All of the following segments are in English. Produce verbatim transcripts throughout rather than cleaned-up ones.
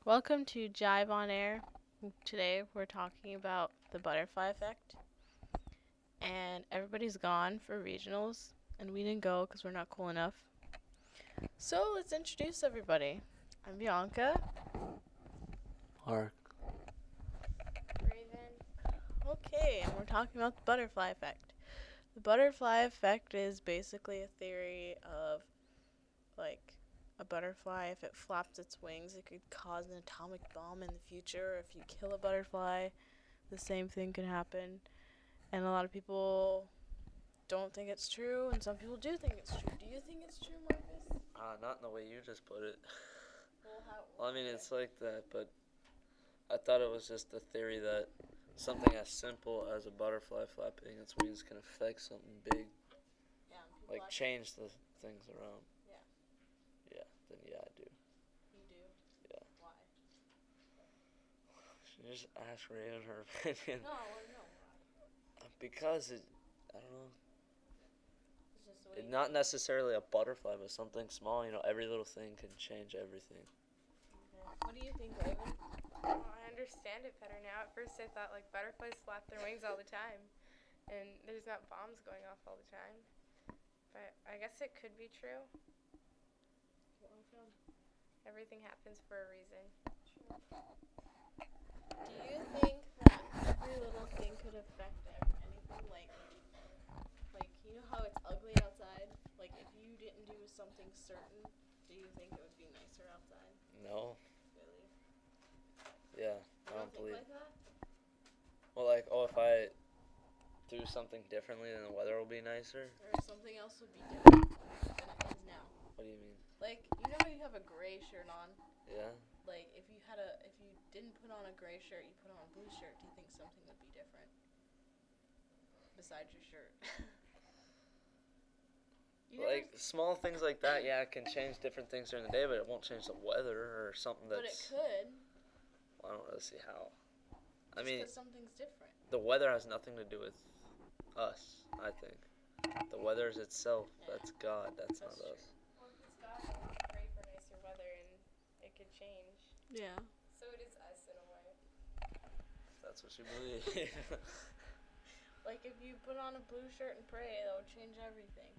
Welcome to Jive on Air. Today we're talking about the butterfly effect. And everybody's gone for regionals, and we didn't go because we're not cool enough. So let's introduce everybody. I'm Bianca. Mark. Raven. Okay, and we're talking about the butterfly effect. The butterfly effect is basically a theory of, like, a butterfly, if it flaps its wings, it could cause an atomic bomb in the future. If you kill a butterfly, the same thing could happen. And a lot of people don't think it's true, and some people do think it's true. Do you think it's true, Marcus? Uh, not in the way you just put it. Well, how? Well, I mean, it's like that, but I thought it was just a theory that something as simple as a butterfly flapping its wings can affect something big, Yeah, people like act- change the things around. Yeah. Yeah, then yeah, I do. You do? Yeah. Why? Should just ask Raven her opinion. No, I want to know why. Because it, I don't know. It's just the way It, you not think. necessarily a butterfly, but something small. You know, every little thing can change everything. Okay. What do you think, Raven? Oh, I understand it better now. At first I thought like butterflies flap their wings all the time and there's not bombs going off all the time. But I guess it could be true. Everything happens for a reason. Do you think that every little thing could affect ev- anything? Like, like you know how it's ugly outside? Like, if you didn't do something certain, do you think it would be nicer outside? No. Really? Yeah, You I don't think believe. like that? Well, like, oh, if I do something differently, then the weather will be nicer. Or something else would be different than it is now? What do you mean? Like, you know how you have a gray shirt on? Yeah. Like, if you had a, if you didn't put on a gray shirt, you put on a blue shirt, do you think something would be different? Besides your shirt. You never Like, small things like that, yeah, it can change different things during the day, but it won't change the weather or something But it that's... could. Well, I don't really see how. I Just mean, 'cause something's different. the weather has nothing to do with us, I think. The weather is itself. Yeah. That's God. That's, That's not true. us. Well, if it's God, then we pray for nicer weather and it could change. Yeah. So it is us in a way. That's what you believe. Like, if you put on a blue shirt and pray, that would change everything.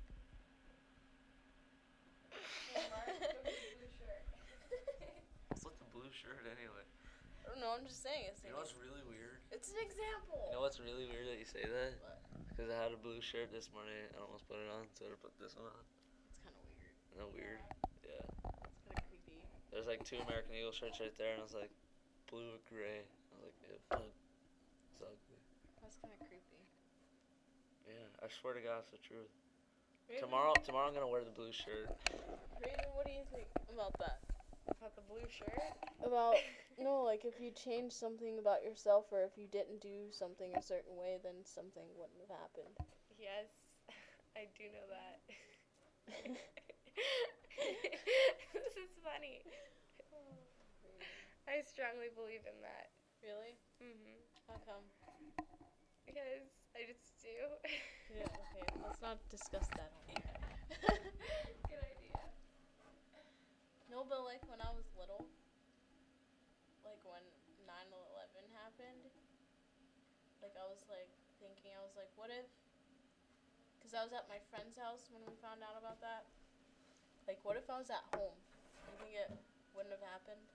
Hey, Mark, look at the blue shirt. What's with the blue shirt anyway? I don't know, I'm just saying. It's, You know what's really weird? it's an example. You know what's really weird that you say that? What? Because I had a blue shirt this morning. I almost put it on, so I put this one on. It's kind of weird. Isn't that weird? Yeah. It's kind of creepy. There's like two American Eagle shirts right there, and I was like, blue or gray. I was like, ew. It's ugly. That's kind of creepy. Yeah, I swear to God, it's the truth. Raven, Tomorrow, tomorrow I'm gonna wear the blue shirt. Raven, what do you think about that? About the blue shirt? About, no, like, if you change something about yourself or if you didn't do something a certain way, then something wouldn't have happened. Yes, I do know that. This is funny. I strongly believe in that. Really? Mhm. How come? Because I just do. Yeah, okay, let's not discuss that on here. Good idea. No, but like when I was little, like when nine eleven happened, like I was like thinking, I was like, what if, because I was at my friend's house when we found out about that. Like, what if I was at home? You think it wouldn't have happened?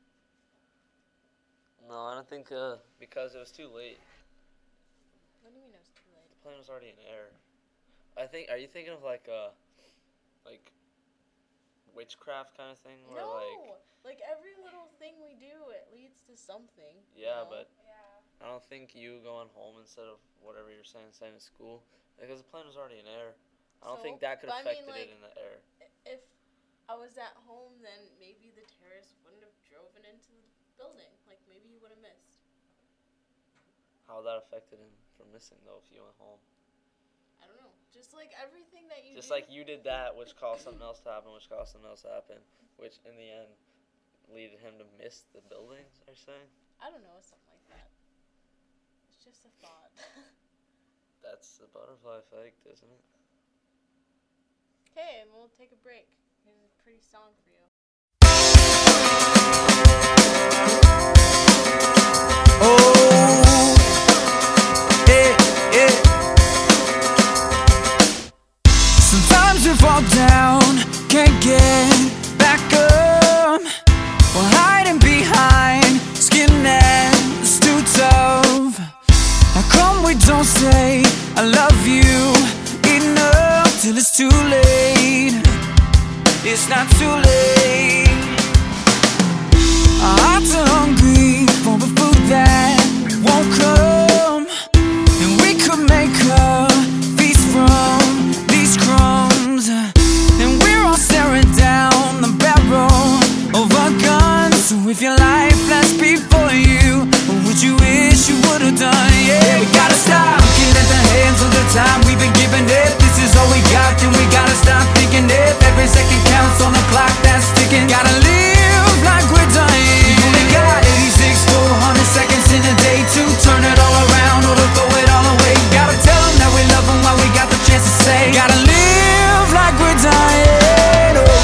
No, I don't think, uh, because it was too late. What do you mean it was too late? The plane was already in air. I think, are you thinking of like, uh, like, witchcraft kind of thing? Where No! like, Like, every little thing we do, it leads to something. you yeah, know? but Yeah. I don't think you going home instead of whatever you're saying, staying in school, because the plane was already in air. I don't So, think that could but I have mean, affected like, it in the air. If I was at home, then maybe the terrorists wouldn't have driven into the building. Like, maybe he would have missed. How that affected him from missing though if you went home? I don't know. Just like everything that you Just do. like you did that, which caused something else to happen, which caused something else to happen, which in the end led him to miss the buildings. Are you saying? I don't know, something like that. It's just a thought. That's the butterfly effect, isn't it? Okay, we'll take a break. Here's a pretty song for you. it's not too late. Our hearts are hungry for the food that won't come, and we could make a feast from these crumbs. And we're all staring down the barrel of a gun. So if your life flashed before you, what would you wish you would have done? Yeah, we gotta stop looking at the hands of the time we've been given. If this is all we got, then we gotta stop thinking. If every second counts on the clock that's ticking, gotta live like we're dying. We only got eighty-six full hundred seconds in a day to turn it all around or to throw it all away. Gotta tell them that we love them while we got the chance to say, gotta live like we're dying. Oh.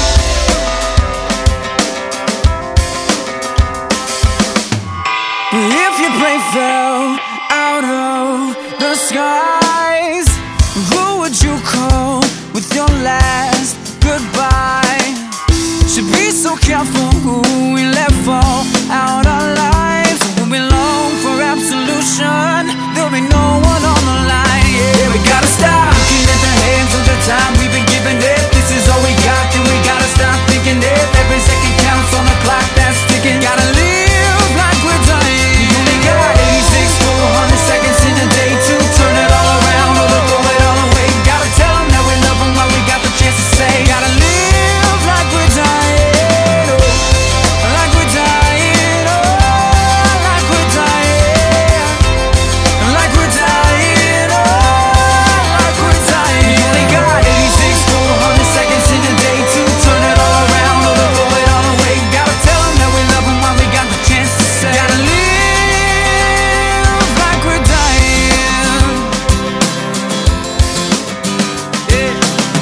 If your plane fell out of the skies, who would you call with your last goodbye? Should be so careful who we let fall out our lives. When we long for absolution, there'll be no one on the line. Yeah, we gotta stop looking at the hands of the time we've been given. If this is all we got, then we gotta stop thinking. If every second counts on the clock that's ticking, gotta live like we're dying. We only got eighty-six full hundred seconds in a day to turn it all around or to throw it all away. Gotta tell them that we love them while we got the chance to say, gotta live like we're dying. Oh, like we're dying. Oh, like we're dying. Like we're dying. Oh, like we're dying. We only got eighty-six full hundred seconds in a day to turn it all around or to throw it all away. Gotta tell them that we love them while we got the chance to say, gotta live like we're dying. Yeah.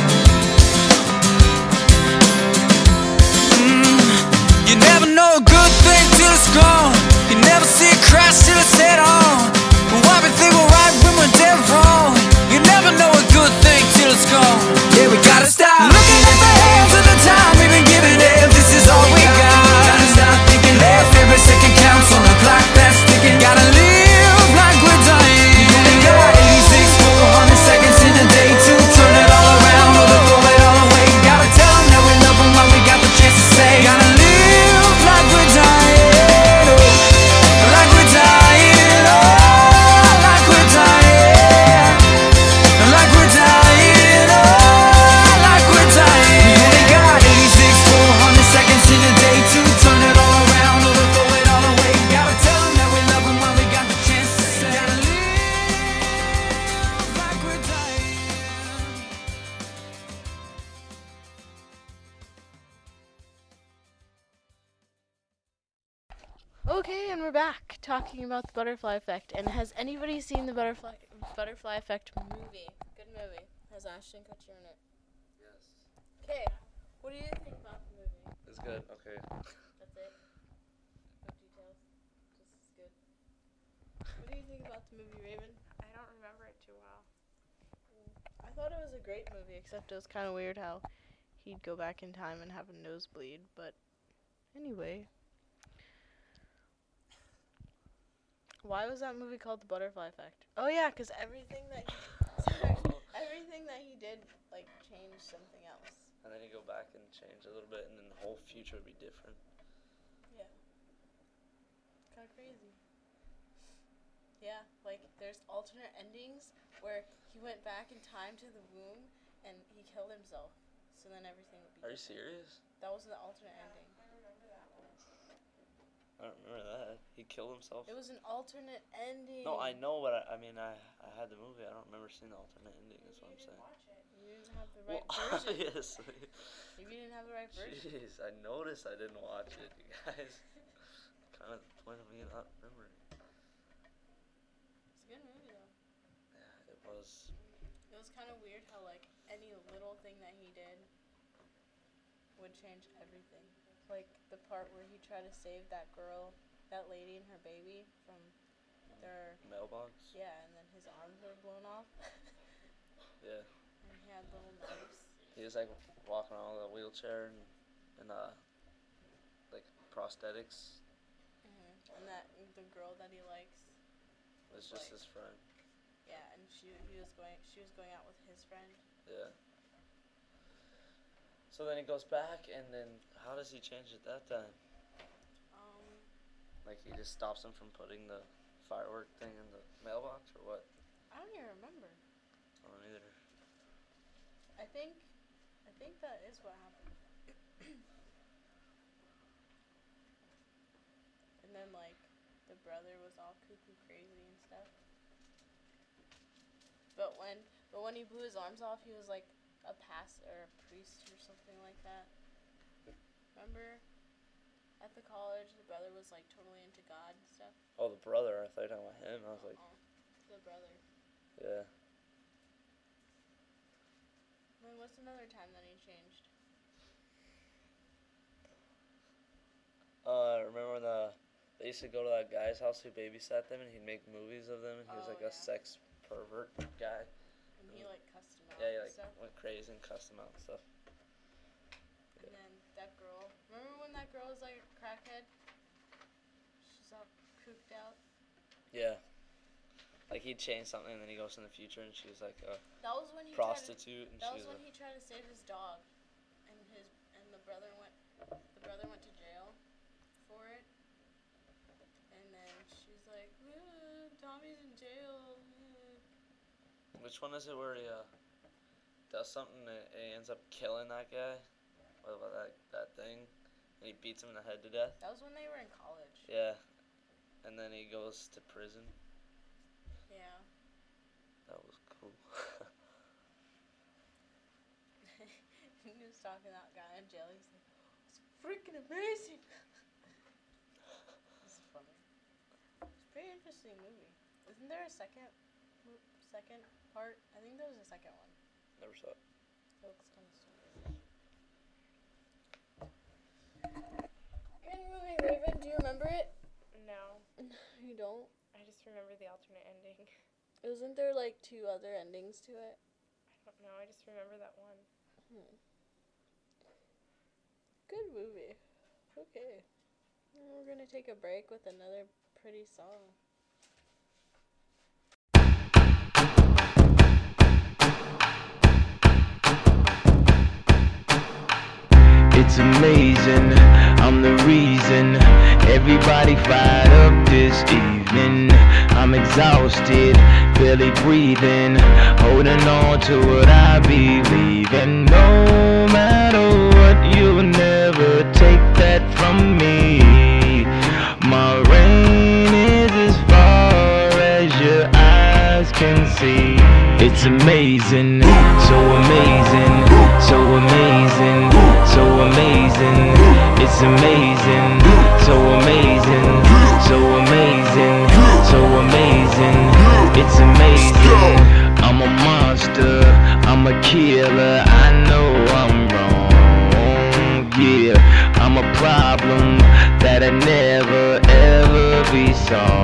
Mm. You never know a good thing till it's gone. You never see it crash till it's head on. But why we think we're right when we're dead wrong? You never know a good thing till it's gone. Yeah, we gotta stop looking at the hands of the time we've been given. If this is all we got, we gotta stop thinking. If every second counts on the clock that's ticking, gotta live like we're dying. We only got eighty-six full hundred seconds in a day to turn it all around or to throw it all away. Gotta tell them that we love them while we got the chance to say, gotta live like we're dying. Oh, like we're dying. Oh, like we're dying. Like we're dying. Oh, like we're dying. We only got eighty-six full hundred seconds in a day to turn it all around or to throw it all away. Gotta tell them that we love them while we got the chance to say, gotta live like we're dying. Okay, and we're back talking about the butterfly effect. And has anybody seen the butterfly butterfly effect movie? Good movie. Has Ashton Kutcher in it. Yes. Okay, what do you think about the movie? It's good. Okay. That's it. No details. Just as good. What do you think about the movie, Raven? I don't remember it too well. I thought it was a great movie, except it was kind of weird how he'd go back in time and have a nosebleed. But anyway. Why was that movie called The Butterfly Effect? Oh yeah, because everything that he, sorry, everything that he did like changed something else. And then you go back and change a little bit, and then the whole future would be different. Yeah. Kind of crazy. Yeah, like there's alternate endings where he went back in time to the womb and he killed himself. So then everything would be. Are you different. serious? That was the alternate ending. I don't remember that. He killed himself? It was an alternate ending. No, I know, but I, I mean, I, I had the movie. I don't remember seeing the alternate ending. That's what I'm saying. You didn't have the right Well, version. obviously. Maybe you didn't have the right version. Jeez, I noticed I didn't watch it, you guys. Kind of the point of me not remembering. It's a good movie though. Yeah, it was. It was kind of weird how like any little thing that he did would change everything. Like the part where he tried to save that girl, that lady and her baby from their Mailbox? yeah, and then his arms were blown off. Yeah. And he had little knives. He was like walking around with a wheelchair and, and uh, like prosthetics. Mm-hmm. And that the girl that he likes Was just like, his friend. yeah, and she he was going she was going out with his friend. Yeah. So So then he goes back, and then how does he change it that time? Um, Like he just stops him from putting the firework thing in the mailbox, or what? I don't even remember. I don't either. I think, I think that is what happened. And then like, the brother was all cuckoo crazy and stuff. But when, but when he blew his arms off, he was like a pastor or a priest or something like that. Remember? At the college, the brother was like totally into God and stuff. Oh, the brother. I thought you were talking about him. I was like, Uh-uh. The brother. yeah. Then what's another time that he changed? Uh, remember when the, they used to go to that guy's house who babysat them, and he'd make movies of them, and he was Oh, like a yeah. sex pervert guy. And he like cussed him out Yeah, he and like stuff. went crazy and cussed him out and stuff. And then that girl. Remember when that girl was like a crackhead? She's all cooked out. Yeah. Like he'd change something, and then he goes in the future, and she was like a That was when he prostitute, and Tried to, that she was was when a, he tried to save his dog, and his and the brother went. The brother went to jail for it. And then she's like, "Uh, Tommy's in jail." uh." Which one is it where he uh, does something and he ends up killing that guy? What about that, that thing? And he beats him in the head to death? That was when they were in college. Yeah. And then he goes to prison. Yeah. That was cool. He was talking to that guy in jail. He's like, "It's freaking amazing." It's funny. It's a pretty interesting movie. Isn't there a second, mo- second part? I think there was a second one. Never saw it. It looks kind of stupid. Good movie, Raven. Do you remember it? No, You don't? I just remember the alternate ending. Isn't there like two other endings to it? I don't know. I just remember that one. Hmm. Good movie. Okay. We're gonna take a break with another pretty song. It's amazing, I'm the reason everybody fired up this evening. I'm exhausted, barely breathing, holding on to what I believe in. No matter what, you'll never take that from me. My reign is as far as your eyes can see. It's amazing, so amazing, so amazing, so amazing. It's amazing, so amazing, so amazing, so amazing. It's amazing. I'm a monster, I'm a killer. I know I'm wrong, yeah. I'm a problem that'll never ever be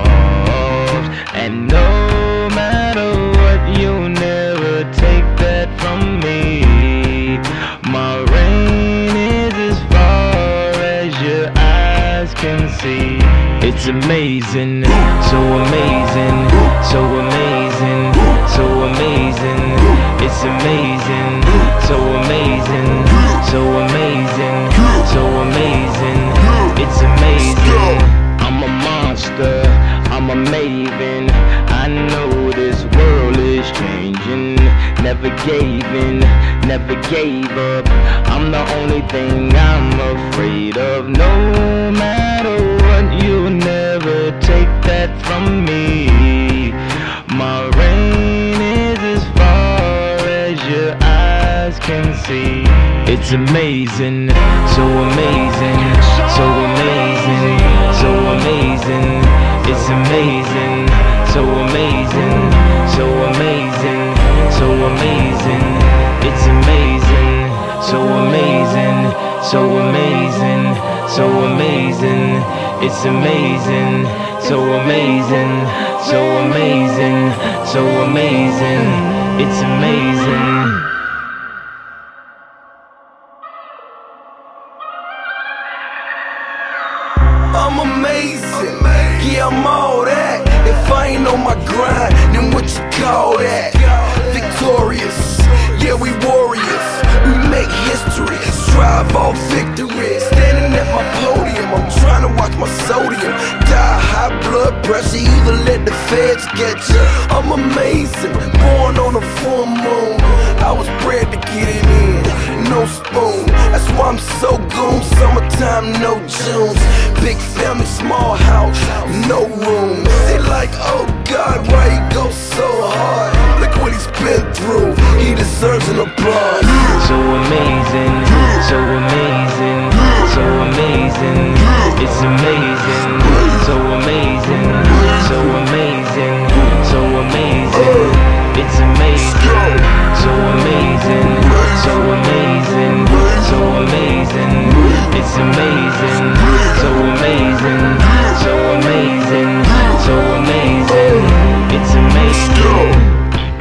solved. And no matter what, you'll never take that from me. My reign is as far as your eyes can see. It's amazing, so amazing, so amazing, so amazing. It's amazing, so amazing, so amazing, so amazing. It's amazing. I'm a monster, I'm a maven. I know this world is changing. Never gave in, never gave up. I'm the only thing I'm afraid of. No matter what, you'll never take that from me. My reign is as far as your eyes can see. It's amazing, so amazing, so amazing, so amazing. It's amazing, so amazing, so amazing, so amazing. It's amazing, so amazing, so amazing, so amazing. It's amazing, so amazing, so amazing, so amazing. It's amazing. I'm amazing, yeah, I'm all that. If I ain't on my grind, then what you call that? Victorious, yeah, we warriors. We make history, strive all victory. Standing at my podium, I'm trying to watch my sodium. Die high blood pressure, either let the feds get you. I'm amazing, born on a full moon. I was bred to get it in, no spoon. That's why I'm so goon. Summertime, no Junes. Big family, small house, no room. They like, oh God, why he go so hard? Look what he's been through, he deserves an applause. So amazing, so amazing, so amazing. It's amazing, so amazing, so amazing, so amazing. It's amazing, so amazing, so amazing, so amazing. It's amazing, so amazing, so amazing, so amazing. It's amazing.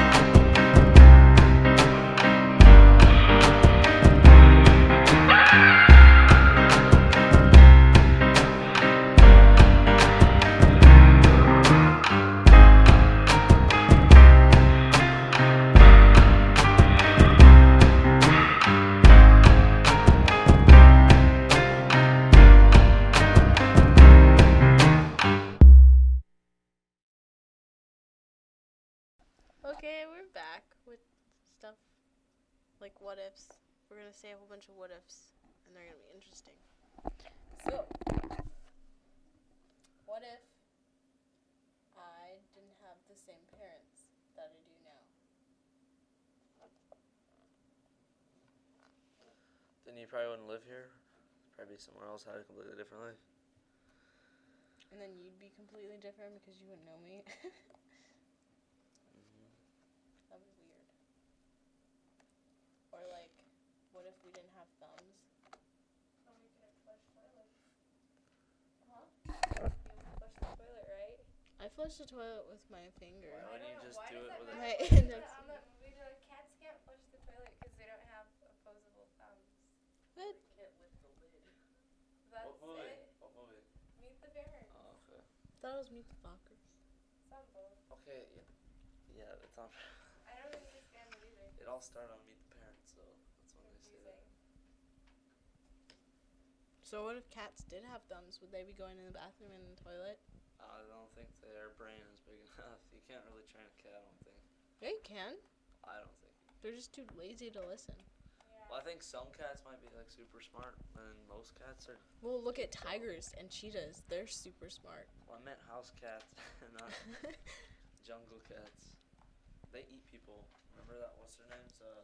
Okay, we're back with stuff like what ifs. We're gonna say a whole bunch of what ifs, and they're gonna be interesting. So, what if I didn't have the same parents that I do now? Then you probably wouldn't live here. Probably be somewhere else, had it completely differently. And then you'd be completely different because you wouldn't know me. Mm-hmm. That'd be weird. Or like, what if we didn't have thumbs? Oh, we couldn't flush toilets. Huh? You would flush the toilet, right? I flush the toilet with my finger. Why wouldn't you just do it with a... My On index. that movie, the cats can't flush the toilet because they don't have opposable thumbs. What? Can't lift the lid. That's What movie? it. What movie? Meet the parents. Oh, okay. I thought it was Meet the Fockers. It's on both. Okay, yeah. Yeah, it's on... I don't understand it either. It all started on Meet the Parents, so that's when they say that. Confusing. So what if cats did have thumbs? Would they be going in the bathroom and in the toilet? I don't think their brain is big enough. You can't really train a cat, I don't think. Yeah, you can. I don't think. They're just too lazy to listen. Yeah. Well, I think some cats might be, like, super smart, and most cats are... Well, look at tigers and cheetahs. They're super smart. Well, I meant house cats, not jungle cats. They eat people. Remember that? What's their names? Uh,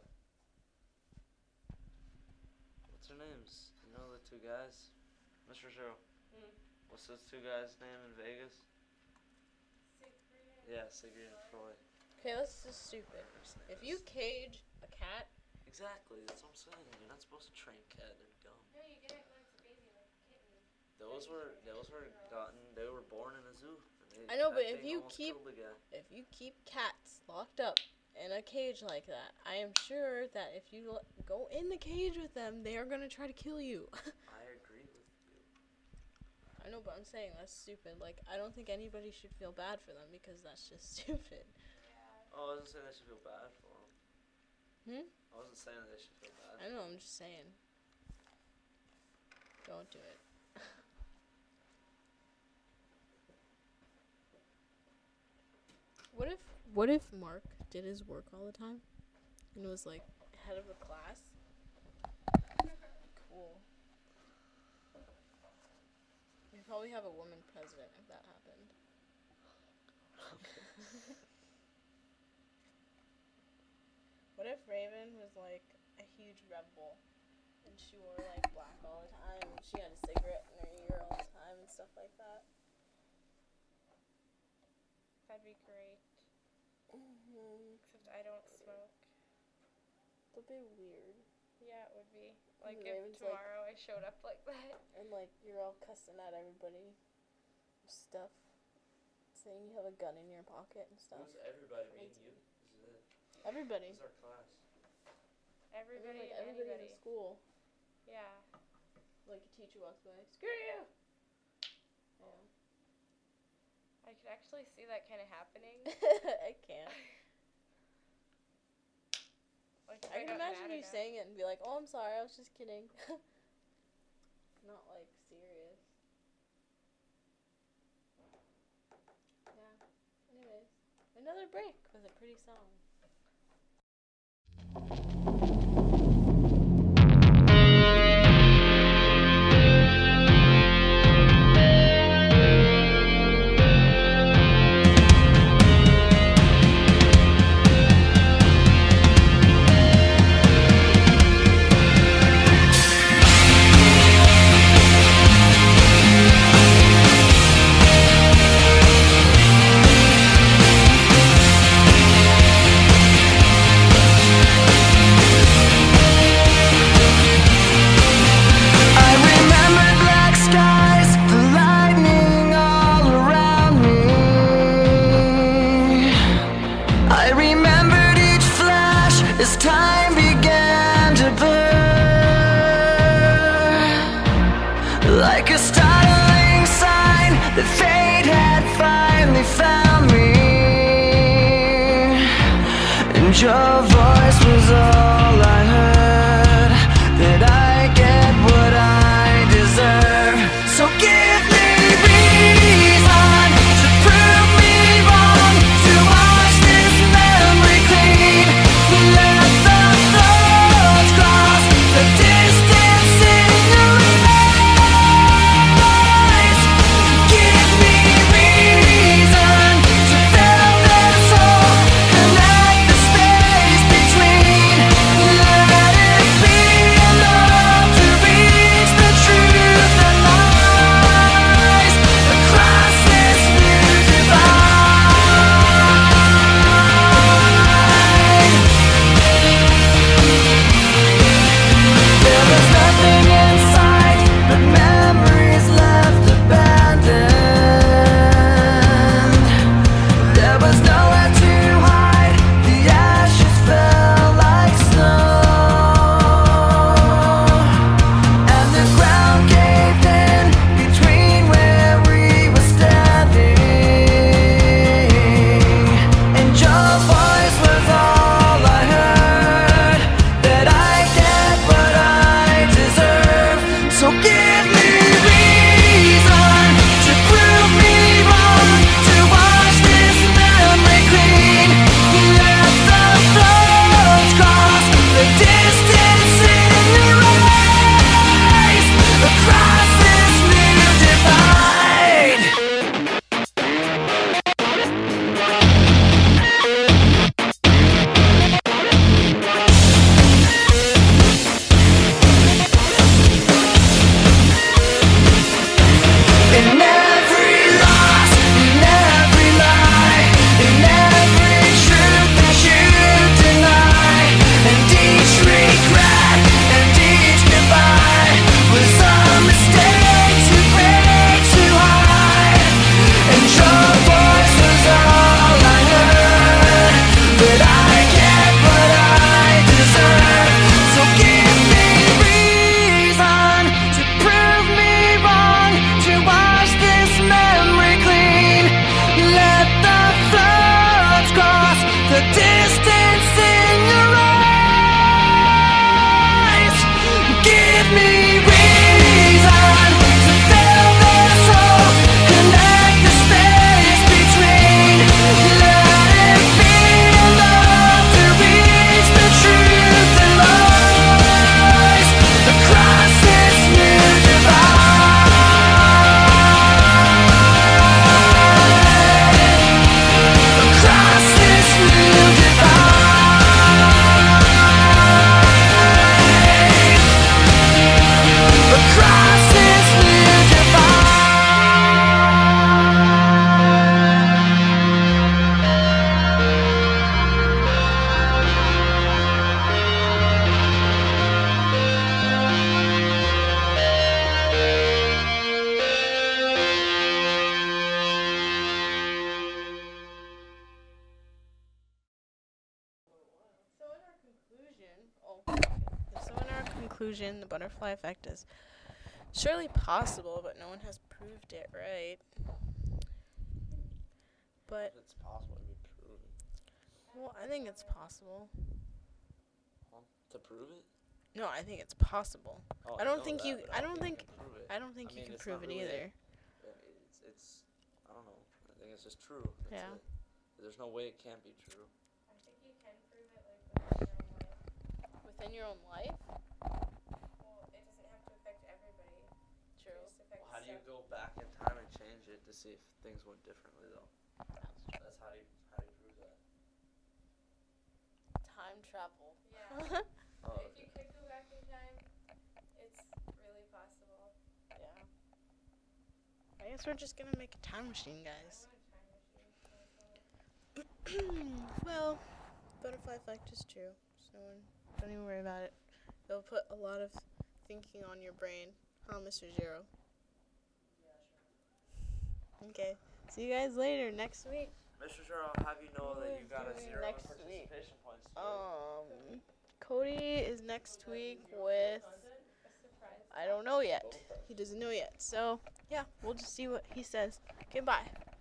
what's their names? You know the two guys? Mister Cheryl. Hmm. What's those two guys' name in Vegas? Siegfried. Yeah, Sigrid and Froy. Okay, this is stupid. If you cage a cat, Exactly, that's what I'm saying. You're not supposed to train cat. They're dumb. No, you get it when it's a baby, like a kitten. Those were those were gotten. They were born in a zoo. and They, I know, that but if thing you almost keep- killed the guy. if you keep cats locked up in a cage like that, I am sure that if you l- go in the cage with them, they are gonna try to kill you. I agree with you. I know, but I'm saying that's stupid. Like, I don't think anybody should feel bad for them because that's just stupid. Oh, I wasn't saying they should feel bad for them. Hmm? I wasn't saying they should feel bad. I know, I'm just saying. Don't do it. What if what if Mark did his work all the time and was like head of the class? Cool. We'd probably have a woman president if that happened. What if Raven was like a huge rebel and she wore like black all the time and she had a cigarette in her ear all the time and stuff like that? That'd be great. Mm-hmm. Except I don't smoke. That'd be weird. Yeah, it would be. Like And if Raven's like- tomorrow I showed up like that. And like you're all cussing at everybody and stuff. Saying you have a gun in your pocket and stuff. Who's everybody being Crazy. you? This is it. Everybody. This is our class. Everybody like and everybody in anybody. the school. Yeah. Like a teacher walks by, screw you! Yeah. I could actually see that kind of happening. I can't. Like I can got imagine mad you at saying it and be like, "Oh, I'm sorry, I was just kidding." Not like serious. Yeah. Anyways, another break with a pretty song. I remembered black skies, the lightning all around me. I remembered each flash as time began to blur, like a startling sign that fate had finally found me. And your voice was all I heard, that I get what I deserve. So give me reason to prove me wrong, to wash this memory clean. Let the thoughts cross the distance in your eyes. Give me reason to fill this hole, connect the space between. Let it be enough to reach the truth that lies across this new divide. There was nothing in sight but memories left abandoned. There was nowhere to hide, the ashes fell like snow, and the ground caved in between where we were standing. And your voice was all I heard, that I get what I deserve. So give me reason to prove me wrong, to wash this memory clean. Let the thoughts cross the distance in your eyes across this new divide. In every loss, in every lie, in every truth that you deny, and each regret and each goodbye was a mistake too great to hide. And your voice was all I heard, but I get what I deserve. So give me reason to prove me wrong, to wash this memory clean. Let the thoughts cross the distance in your eyes. Give me reason to fill this hole, connect the space between. Let it be enough to reach the truth that lies across this new divide. Across this new divide. Across this new So in our conclusion, oh, so in our conclusion, the butterfly effect is surely possible, but no one has proved it right. But It's possible to be proven. well, I think it's possible. Huh? To prove it? No, I think it's possible. Oh, I don't know think that, you- but I don't think- you can prove it. I don't think I you mean, can it's prove not it really- either. Yeah, It's, it's, I don't know. I think it's just true. That's Yeah. it. There's no way it can't be true. I think you can prove it like within your own life. Within your own life? Well, it doesn't have to affect everybody. True. It just affects Well, how do you some- go back in time and change it to see if things went differently, though? That's how do you, how do you prove that? Time travel. Yeah. Oh, If you could go back in time, it's really possible. Yeah. I guess we're just gonna make a time machine, I guys. want a time machine. Well, butterfly effect is true. So don't even worry about it. It'll put a lot of thinking on your brain, huh, Mister Zero? Okay. See you guys later next week. Mister Zero, I'll have you know Who that is you got a doing zero in next week? participation points. today. Um, Cody is next week with A surprise. I don't know yet. He doesn't know yet. So yeah, we'll just see what he says. Okay, bye.